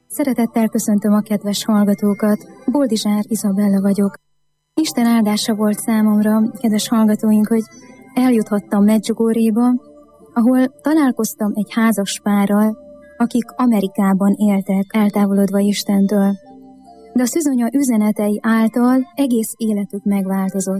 Szeretettel köszöntöm a kedves hallgatókat, Boldizsár Izabella vagyok. Isten áldása volt számomra, kedves hallgatóink, hogy eljuthattam Medjugorjéba, ahol találkoztam egy házas párral, akik Amerikában éltek, eltávolodva Istentől. De a szűzonya üzenetei által egész életük megváltozott.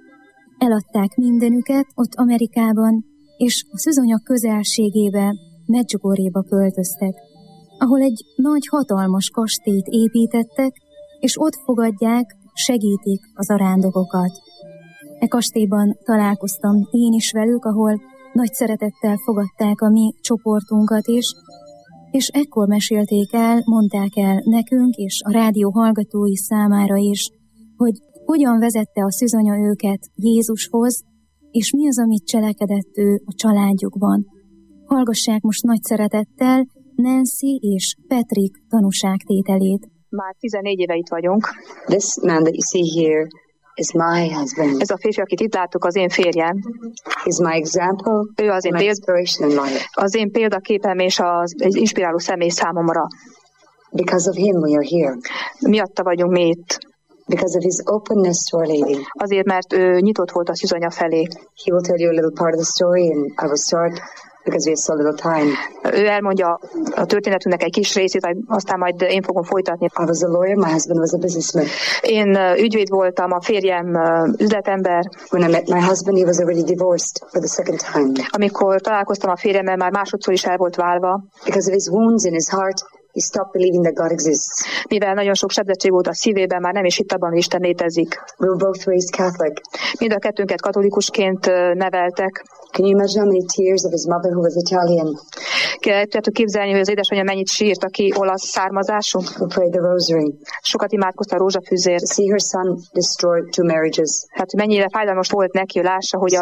Eladták mindenüket ott Amerikában, és a szűzonya közelségébe, Medjugorjéba költöztek, ahol egy nagy, hatalmas kastélyt építettek, és ott fogadják, segítik az arándokokat. E kastélyban találkoztam én is velük, ahol nagy szeretettel fogadták a mi csoportunkat is, és ekkor mesélték el, mondták el nekünk és a rádió hallgatói számára is, hogy hogyan vezette a szűzonya őket Jézushoz, és mi az, amit cselekedett ő a családjukban. Hallgassák most nagy szeretettel Nancy és Patrick tanúságtételét. Már 14 éve itt vagyunk. This man that you see here is my husband. Ez a férfi, akit itt láttuk, az én férjem. He's my example, Ő az én, inspiration in life. az én példaképem és egy inspiráló személy számomra. Because of him we are here. Miatta vagyunk mi itt. Because of his openness to Our Lady. Azért, mert ő nyitott volt a szűzonya felé. He will tell you a little part of the story and I will start because we have so little time. Ő elmondja a történetünknek egy kis részét, aztán majd én fogom folytatni. I was a lawyer, my husband was a businessman. Én ügyvéd voltam, a férjem üzletember. When I met my husband, he was already divorced for the second time. Amikor találkoztam a férjemmel, már másodszor is el volt válva. Because of his wounds in his heart, he stopped believing that God exists. Mivel nagyon sok sebzettség volt a szívében, már nem is hitt abban, hogy Isten létezik. We were both raised Catholic. Mind a kettőnket katolikusként neveltek. Can you imagine how many tears of his mother who was Italian? Tudjátok képzelni, hogy az édesanyja mennyit sírt, aki olasz származású? Who prayed the rosary? Sokat imádkozta a rózsafűzért. To see her son destroy 2 marriages. Hát mennyire fájdalmas volt neki, hogy lássa, hogy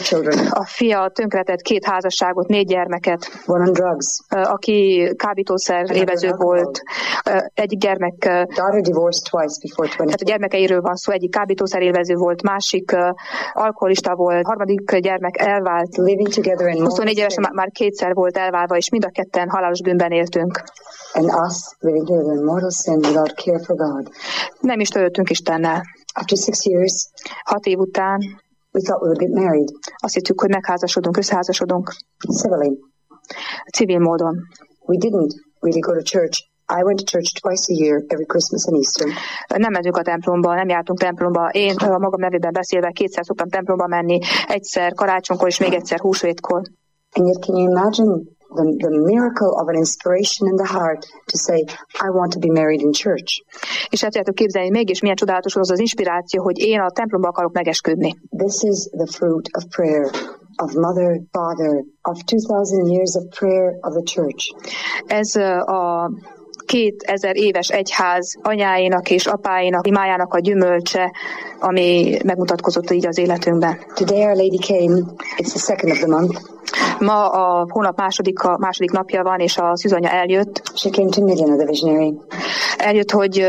a fia tönkretett 2 házasságot, 4 gyermeket. One on drugs. Aki kábítószer évező volt. Egyik gyermek... Daughter divorced twice before 20. Tehát a gyermekeiről van szó, egyik kábítószer élvező volt, másik alkoholista volt, harmadik gyermek elvált. Living together in 24 évesen már 2-szer volt elválva, és mind a ketten halálos bűnben éltünk. And us living together in mortal sin without care for God. Nem is törődtünk Istennel. After 6 years, 6 év után we thought we would get married. Azt hittük, hogy megházasodunk, összeházasodunk. Civilly. Civil módon. We didn't really go to church. I went to church twice a year, every Christmas and Easter. Nem mentünk a templomba, nem jártunk templomba. Én a magam nevében beszélve 2-szer szoktam templomba menni, egyszer karácsonykor és még egyszer húsvétkor. And yet can you imagine the miracle of an inspiration in the heart to say, I want to be married in church. És el tudjátok képzelni, mégis milyen csodálatos az inspiráció, hogy én a templomba akarok megesküdni. This is the fruit of prayer, of mother, father, of 2000 years of prayer of the church. Ez a 2000 éves egyház anyáinak és apáinak, imájának a gyümölcse, ami megmutatkozott így az életünkben. Today Our Lady came, it's the 2nd of the month. Ma a hónap második napja van, és a szűzonya eljött. She came to Midian, the visionary. Eljött, hogy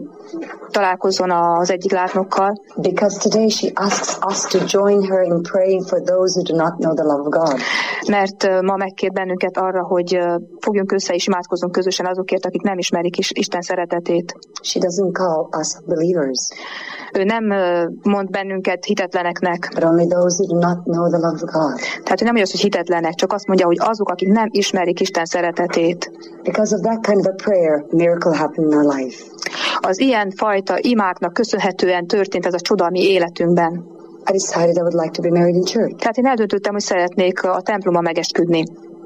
találkozzon az egyik látnokkal. Because today she asks us to join her in praying for those who do not know the love of God. Mert ma megkér bennünket arra, hogy fogjunk össze és imádkozzunk közösen azokért, akik nem ismerik Isten szeretetét. She doesn't call us believers. Ő nem mond bennünket hitetleneknek. But only those who do not know the love of God. Tehát ő nem mondja, hogy hitetlenek, csak azt mondja, hogy azok, akik nem ismerik Isten szeretetét. Because of that kind of a prayer, miracle happened in our life. Az ilyen fajta imáknak köszönhetően történt ez a csoda a mi életünkben. I decided I would like to be married in church. Tehát én eldöntöttem, hogy szeretnék a templomban megesküdni.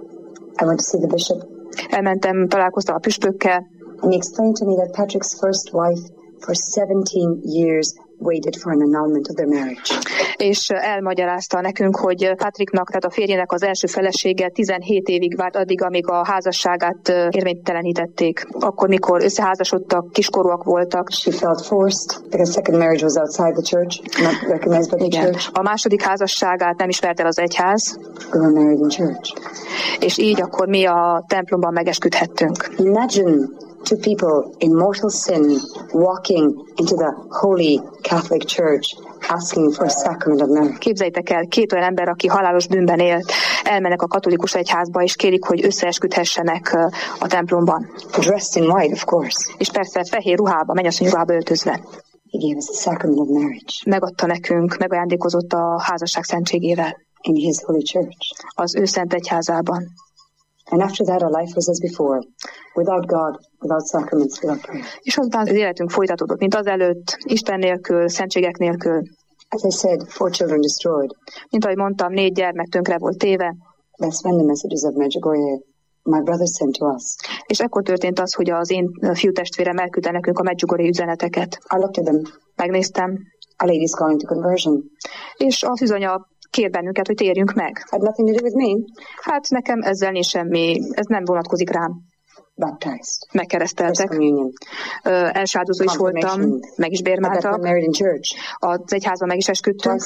I went to see the bishop. Elmentem, találkoztam a püspökkel. And he explained to me that Patrick's first wife for 17 years waited for an annulment of their marriage. És elmagyarázta nekünk, hogy Patricknak, tehát a férjének az első felesége 17 évig várt addig, amíg a házasságát érvénytelenítették. Akkor, mikor összeházasodtak, kiskorúak voltak. She felt forced because second marriage was outside the church, not recognized by the church. A második házasságát nem ismert el az egyház. We were married in church. És így akkor mi a templomban megesküdhettünk. Imagine two people in mortal sin walking into the holy Catholic Church asking for a sacrament of marriage. Képzeljétek el, két olyan ember, aki halálos bűnben élt, elmennek a katolikus egyházba, és kérik, hogy összeesküdhessenek a templomban. Dressed in white, of course. És persze fehér ruhába, mennyasszony ruhába öltözve. He gave us a sacrament of marriage. Megadta nekünk, megajándékozott a házasság szentségével. In his holy church. Az ő szent egyházában. And after that our life was as before, without God, without sacraments, without prayer. És azután az életünk folytatódott, mint azelőtt, Isten nélkül, szentségek nélkül. As I said, 4 children destroyed. Mint ahogy mondtam, 4 gyermek tönkre volt téve. That's when the messages of Medjugorje, my brother, sent to us. És ekkor történt az, hogy az én fiútestvérem elküldte nekünk a Medjugorje üzeneteket. I looked at them. Megnéztem. A lady's calling to conversion. És a szűzanya kér bennünket, hogy térjünk meg. Had nothing to do with me. Hát nekem ezzel nincs semmi, ez nem vonatkozik rám. Baptized. Megkereszteltek. Első áldozó is voltam, meg is bérmáltak. Az egyházban meg is esküdtünk.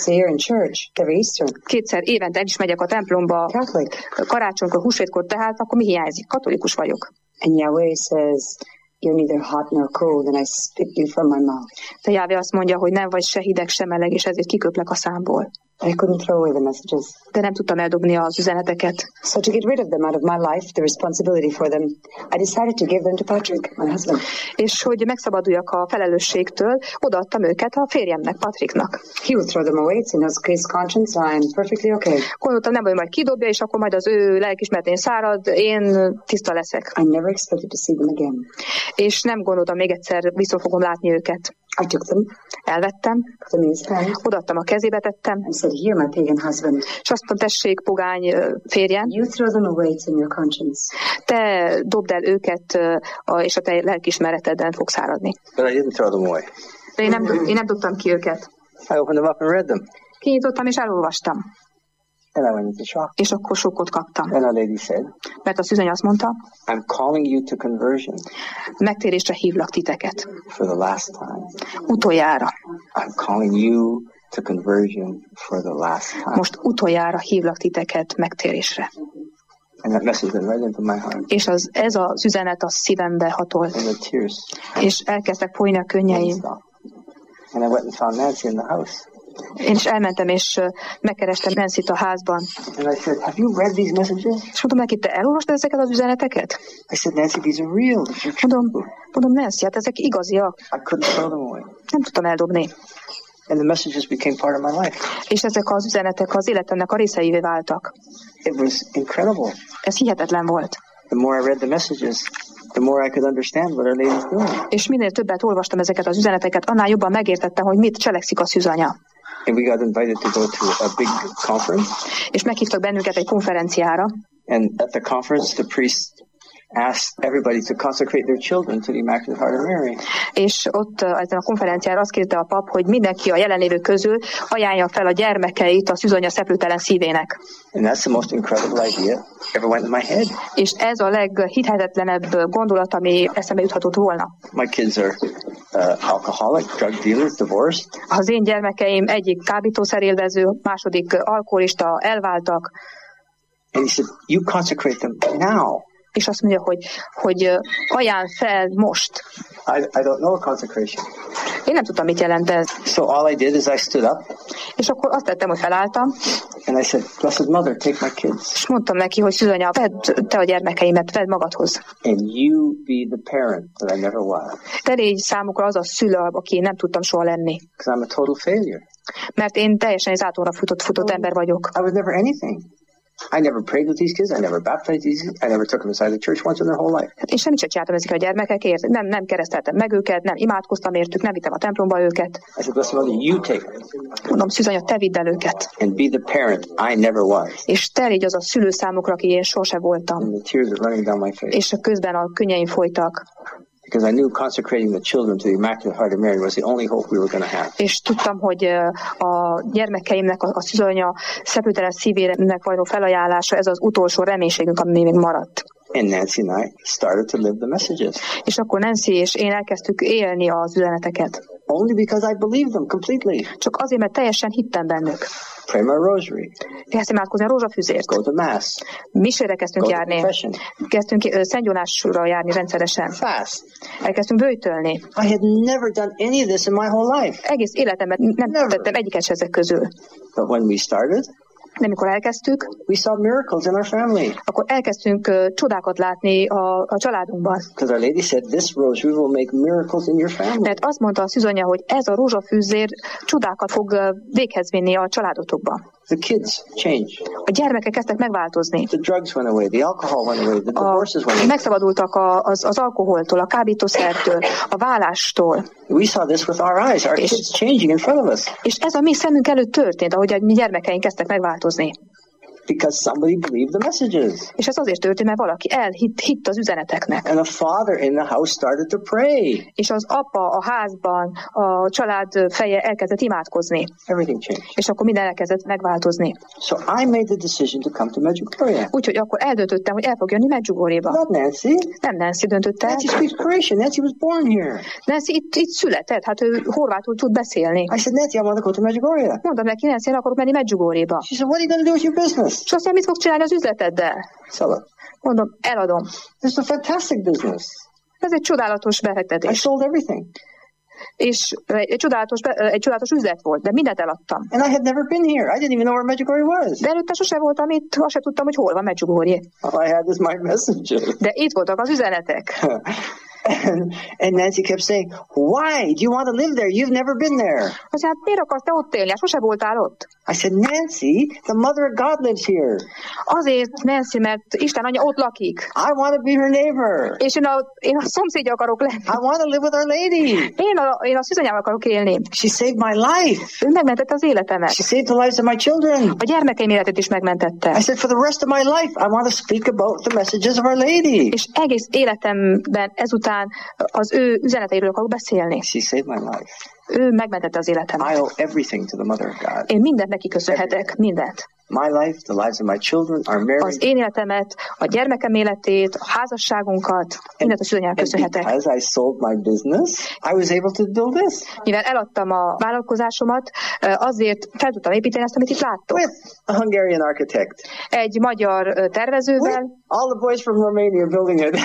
2-szer évente el is megyek a templomba, karácsonykor, húsvétkor, tehát akkor mi hiányzik? Katolikus vagyok. And Yahweh says, you're neither hot nor cold, and I spit you from my mouth. De Yahweh azt mondja, hogy nem vagy se hideg, se meleg, és ezért kiköplek a számból. I couldn't throw away the messages. De nem tudtam eldobni az üzeneteket. So to get rid of them out of my life, the responsibility for them, I decided to give them to Patrick, my husband. És hogy megszabaduljak a felelősségtől, odaadtam őket a férjemnek, Patricknak. He would throw them away, it's in his conscience, I'm perfectly okay. Gondoltam, nem vagy majd kidobja, és akkor majd az ő lelkiismeretén szárad, én tiszta leszek. I never expected to see them again. És nem gondoltam, még egyszer vissza fogom látni őket. I took them. Elvettem. Put them in his hand. Odaadtam a kezébe, tettem. I said, here, my pagan husband. És azt mondtam, tessék, pogány férjem. You throw them away, it's in your conscience. Te dobd el őket, és a te lelkiismereteden fogsz áradni. But I didn't throw them away. De én nem dobtam ki őket. I opened them up and read them. Kinyitottam és elolvastam. And I went into shock. És akkor sokkot kaptam. And a lady said, mert a szűzanya azt mondta, I'm calling you to conversion. Megtérésre hívlak titeket. For the last time. Utoljára. I'm calling you to conversion for the last time. Most utoljára hívlak titeket megtérésre. And that message went right into my heart. És ez az üzenet a szívembe hatolt. And the tears. És elkezdtek folyni a könnyeim. And I went and found Nancy in the house. Én is elmentem, és megkerestem Nancy-t a házban. And I said, have you read these messages? És mondom neki, te elolvastad ezeket az üzeneteket? I said, Nancy, these are real. Mondom, Nancy, hát ezek igaziak. I couldn't throw them away. Nem tudtam eldobni. And the messages became part of my life. És ezek az üzenetek az életemnek a részeivé váltak. It was incredible. Ez hihetetlen volt. The more I read the messages, the more I could understand what Our Lady's doing. És minél többet olvastam ezeket az üzeneteket, annál jobban megértettem, hogy mit cselekszik a szűzanya. And we got invited to go to a big conference. És meghívtak bennünket egy konferenciára. And at the conference, the priest asked everybody to consecrate their children to the Immaculate Heart of Mary. És ott ezen a konferenciára azt kérte a pap, hogy mindenki a jelenlévők közül ajánlja fel a gyermekeit a szűzanya szeplőtelen szívének. And that's the most incredible idea ever went in my head. És ez a leghihetetlenebb gondolat, ami eszembe juthatott volna. My kids are alcoholic, drug dealers, divorced. Az én gyermekeim egyik kábítószerélvező, második alkoholista, elváltak. And he said, you consecrate them now. És azt mondja, hogy ajánl fel most. I don't know a consecration. Én nem tudtam, mit jelent ez. So all I did is I stood up. És akkor azt tettem, hogy felálltam. And I said, Blessed Mother, take my kids. És mondtam neki, hogy szűzanya, vedd te a gyermekeimet, vedd magadhoz. And you be the parent that I never was. Te légy számukra az a szülő, aki nem tudtam soha lenni. Because I'm a total failure. Mert én teljesen egy átóra futott ember vagyok. I was never anything. I never prayed with these kids. I never baptized these kids. I never took them inside the church once in their whole life. Én semmit sem csináltam ezekkel a gyermekekért. Nem kereszteltem meg őket, nem imádkoztam értük, nem vittem a templomba őket. I said, Blessed Mother, you take them. Mondom, szűzanya, te vidd el őket. And be the parent I never was. És te légy az a szülő számukra, aki én sose voltam. And the tears are running down my face. És közben a könnyeim folytak. Because I knew consecrating the children to the Immaculate Heart of Mary was the only hope we were going to have. És tudtam, hogy a gyermekeimnek, a szűzanya szeplőtelen szívének való felajánlása, ez az utolsó reménységünk, ami még maradt. And Nancy and I started to live the messages. És akkor Nancy és én elkezdtük élni az üzeneteket. Only because I believed them completely. Csak azért, mert teljesen hittem bennük. Pray my rosary. Kezdtem átkozni a rózsafűzért. Go to mass. Misére kezdtünk járni. Kezdtünk Szentgyónásra járni rendszeresen. Fast. Elkezdtünk böjtölni. I had never done any of this in my whole life. Egész életemben nem tettem egyiket se ezek közül. But when we started, de amikor elkezdtük, we saw miracles in our family. Akkor elkezdtünk csodákat látni a családunkban. Because Our Lady said, this rosary will make miracles in your family. Mert azt mondta a szűzanya, hogy ez a rózsafűzér csodákat fog véghez vinni a családotokba. The kids changed. A gyermekek kezdtek megváltozni. The drugs went away, the alcohol went away, the divorces went away. Megszabadultak az alkoholtól, a kábítószertől, a vállástól. We saw this with our eyes, our kids changing in front of us. És ez a mi szemünk előtt történt, ahogy a mi gyermekeink kezdtek megváltozni. Because somebody believed the messages. És ez azért történt, mert valaki hitt az üzeneteknek. And the father in the house started to pray. És az apa a házban, a család feje elkezdett imádkozni. Everything changed. És akkor minden elkezdett megváltozni. So I made the decision to come to Medjugorje. Úgyhogy akkor eldöntöttem, hogy el fog jönni Medjugorjéba. Not Nancy. Nem Nancy döntötte. Nancy speaks Croatian. Nancy was born here. Nancy itt született, hát ő horvátul tud beszélni. I said, Nancy, I want to go to Medjugorje. Mondtam neki, Nancy, én akarok menni Medjugorjéba. She said, what are you going to do with your business? És azt mondja, mit fog csinálni az üzleteddel? Sell it. Mondom, eladom. This is a fantastic business. Ez egy csodálatos befektetés. I sold everything. És egy csodálatos üzlet volt, de mindent eladtam. And I had never been here. I didn't even know where Medjugorje was. De előtte sosem voltam itt, azt sem tudtam, hogy hol van Medjugorje. All I had was my messages. De itt voltak az üzenetek. And Nancy kept saying, why? Do you want to live there? You've never been there. Azt hát miért akarsz te ott élni? Sose voltál ott. I said, Nancy, the mother of God lives here. Azért, Nancy, mert Isten anyja ott lakik. I want to be her neighbor. És én a szomszédja akarok lenni. I want to live with Our Lady. Én a szűzanyával akarok élni. She saved my life. Ő megmentette az életemet. She saved the lives of my children. A gyermekeim életét is megmentette. I said, for the rest of my life, I want to speak about the messages of Our Lady. És egész életemben ezután az ő üzeneteiről akarok beszélni. She saved my life. Ő megmentette az életemet. I owe everything to the Mother of God. Én mindent neki köszönhetek, mindent. My life, the lives of my children, our marriage. Az én életemet, a gyermekem életét, a házasságunkat, mindent a szűzanyának köszönhetek. Because I sold my business, I was able to build this. Mivel eladtam a vállalkozásomat, azért fel tudtam építeni ezt, amit itt láttok. With a Hungarian architect. Egy magyar tervezővel. With all the boys from Romania building it.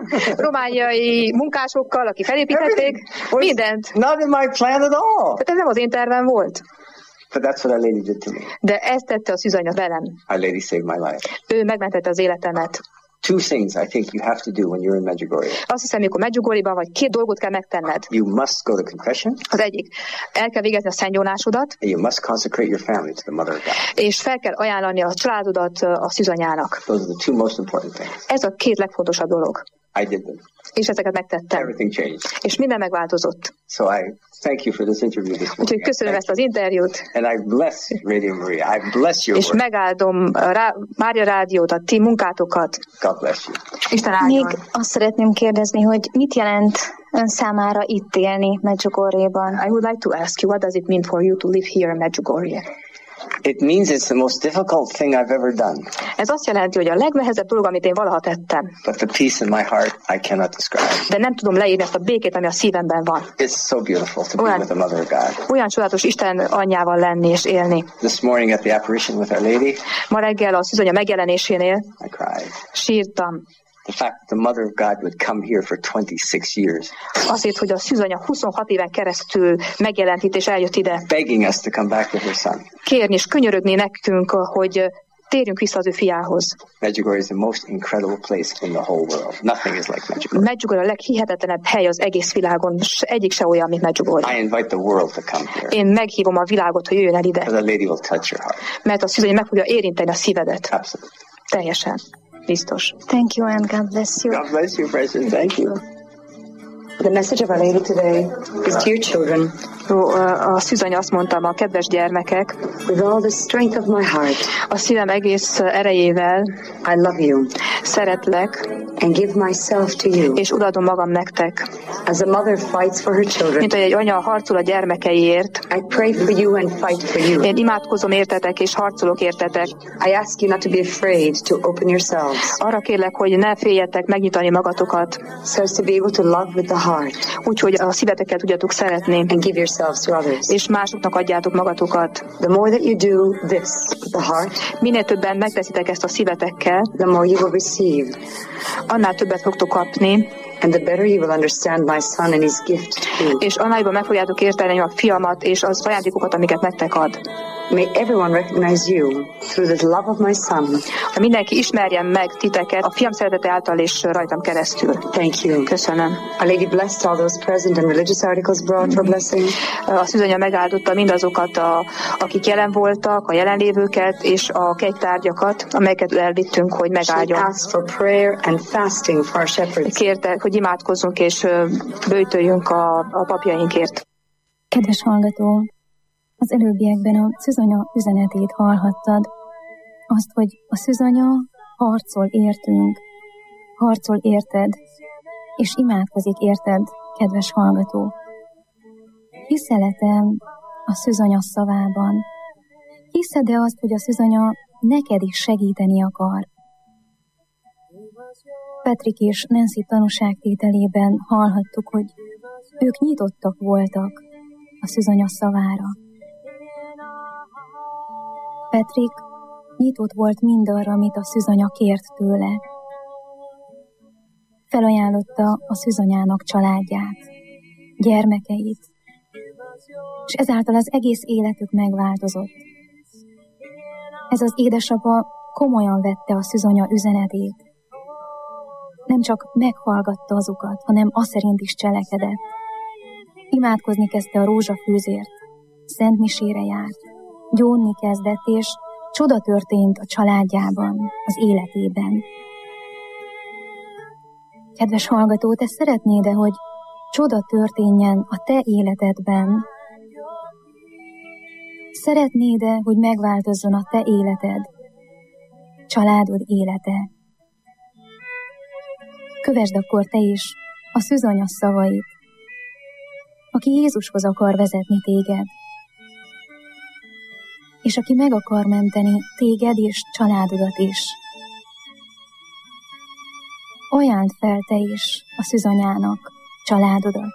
Romániai munkásokkal, akik felépítették. Mindent. Not in my plan at all. Tehát ez nem az én tervem volt. But that's what Our Lady did to me. De ezt tette a szűzanya velem. Our Lady saved my life. Ő megmentette az életemet. Two things I think you have to do when you're in Medjugorje. Azt hiszem, amikor Medjugorjeban vagy, két dolgot kell megtenned. You must go to confession. Az egyik, el kell végezni a szentgyónásodat. And you must consecrate your family to the Mother of God. És fel kell ajánlani a családodat a szűzanyának. Those are the two most important things. Ez a két legfontosabb dolog. I did them. És ezeket megtettem. Everything changed. És minden megváltozott. So I thank you for this interview this morning. Úgyhogy köszönöm ezt az interjút. And I bless Radio Maria. I bless your és work. megáldom Mária Rádiót, a ti munkátokat. God bless you. Isten áldjon. Még azt szeretném kérdezni, hogy mit jelent ön számára itt élni Medjugorjeban? I would like to ask you, what does it mean for you to live here in Medjugorje? It means it's the most difficult thing I've ever done. Ez azt jelenti, hogy a legnehezebb dolog, amit én valaha tettem. But the peace in my heart I cannot describe. De nem tudom leírni ezt a békét, ami a szívemben van. It's so beautiful to be with the Mother of God. Olyan csodálatos Isten anyjával lenni és élni. This morning at the apparition with Our Lady, ma reggel a szűzanya megjelenésénél I cried. Sírtam. The fact that the Mother of God would come here for 26 years. Azért, hogy a szűzanya 26 éven keresztül megjelent itt és eljött ide. Begging us to come back with her son. Kérni és könyörögni nekünk, hogy térjünk vissza az ő fiához. Medjugorje is the most incredible place in the whole world. Nothing is like Medjugorje. Medjugorje a leghihetetlenebb hely az egész világon. Egyik se olyan, mint Medjugorje. I invite the world to come here. Én meghívom a világot, hogy jöjjön el ide. The Lady will touch your heart. Mert a szűzanya meg fogja érinteni a szívedet. Absolutely. Teljesen. Biztos. Thank you and God bless you. God bless you, precious. Thank you. The message of Our Lady today is to your children. A szűzanya azt mondta, a kedves gyermekek, with all the strength of my heart, a szívem egész erejével, I love you, szeretlek, and give myself to you. És odaadom magam nektek. As a mother fights for her children, mint hogy egy anya harcol a gyermekeiért. I pray for you and fight for you. Én imádkozom értetek és harcolok értetek. I ask you not to be afraid to open yourselves. Arra kérlek, hogy ne féljetek megnyitani magatokat. So as to be able to love with the heart. Úgyhogy a szíveteket tudjatok szeretni. And give yourselves to others. És másoknak adjátok magatokat. The more that you do this with the heart, minél többen megteszitek ezt a szívetekkel, the more you will receive. Annál többet fogtok kapni. And the better you will understand my son and his gift to you. És annál jobban meg fogjátok érteni a fiamat és az ajándékokat, amiket nektek ad. May everyone recognize you through the love of my son. Ha mindenki ismerjen meg titeket a fiam szeretete által és rajtam keresztül. Thank you. Köszönöm. Our Lady blessed all those present and religious articles brought for blessing. A szűzanya megáldotta mindazokat, akik jelen voltak, a jelenlévőket és a kegytárgyakat, amelyeket elvittünk, hogy megáldjon. She asked for prayer and fasting for our shepherds. Kérte, hogy imádkozzunk és böjtöljünk a papjainkért. Kedves hallgató, az előbbiekben a szűzanya üzenetét hallhattad, azt, hogy a szűzanya harcol értünk, harcol érted, és imádkozik érted, kedves hallgató. Hiszel-e te a szűzanya szavában? Hiszed-e azt, hogy a szűzanya neked is segíteni akar? Patrick és Nancy tanúságtételében hallhattuk, hogy ők nyitottak voltak a szűzanya szavára. Patrick nyitott volt mindarra, amit a szűzanya kért tőle. Felajánlotta a szűzanyának családját, gyermekeit, és ezáltal az egész életük megváltozott. Ez az édesapa komolyan vette a szűzanya üzenetét. Nem csak meghallgatta azokat, hanem azt szerint is cselekedett. Imádkozni kezdte a rózsafűzért, szent misére járt, gyónni kezdett, és csoda történt a családjában, az életében. Kedves hallgató, te szeretnéd-e, hogy csoda történjen a te életedben? Szeretnéd-e, hogy megváltozzon a te életed, családod élete? Kövesd akkor te is a szűzanya szavait, aki Jézushoz akar vezetni téged, és aki meg akar menteni téged és családodat is. Ajánd fel te is a szűzanyának családodat.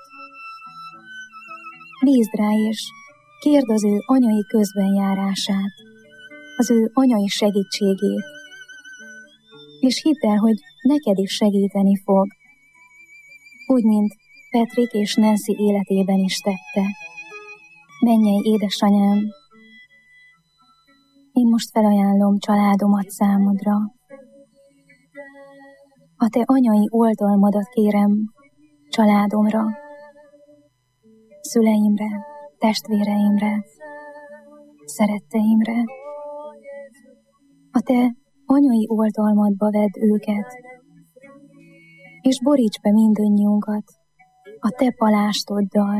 Bízd rá és kérd az ő anyai közbenjárását, az ő anyai segítségét, és hidd el, hogy neked is segíteni fog, úgy, mint Patrick és Nancy életében is tette. Mennyei édesanyám, én most felajánlom családomat számodra. A te anyai oltalmadat kérem családomra, szüleimre, testvéreimre, szeretteimre. A te anyai oltalmadba vedd őket, és boríts be mindannyiunkat a te palástoddal.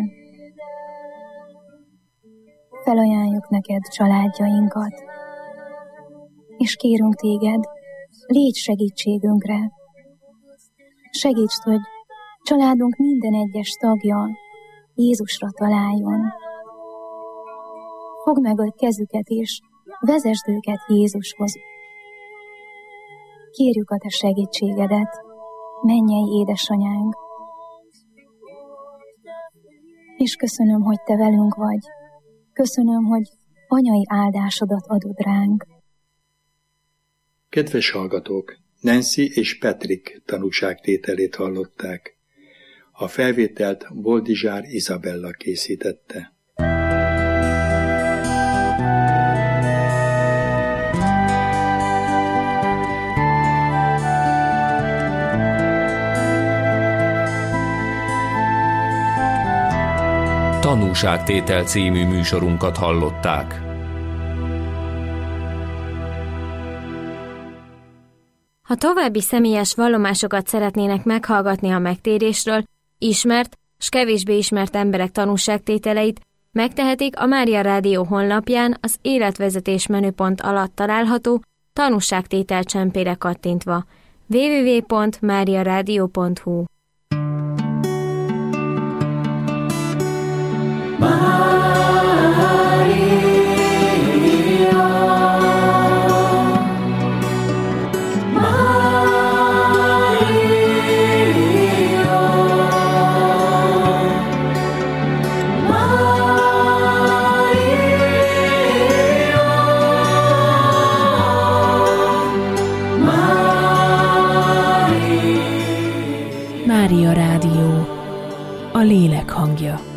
Felajánljuk neked családjainkat, és kérünk téged, légy segítségünkre. Segítsd, hogy családunk minden egyes tagja Jézusra találjon. Fogd meg a kezüket, és vezesd őket Jézushoz. Kérjük a te segítségedet, mennyei édesanyánk. És köszönöm, hogy te velünk vagy. Köszönöm, hogy anyai áldásodat adod ránk. Kedves hallgatók, Nancy és Patrick tanúságtételét hallották. A felvételt Boldizsár Izabella készítette. Tanúságtétel című műsorunkat hallották. Ha további személyes vallomásokat szeretnének meghallgatni a megtérésről, ismert s kevésbé ismert emberek tanúságtételeit, Megtehetik a Mária Rádió honlapján az életvezetés menüpont alatt található tanúságtétel csempére kattintva. www.mariaradio.hu. Mária Rádió, a lélek hangja.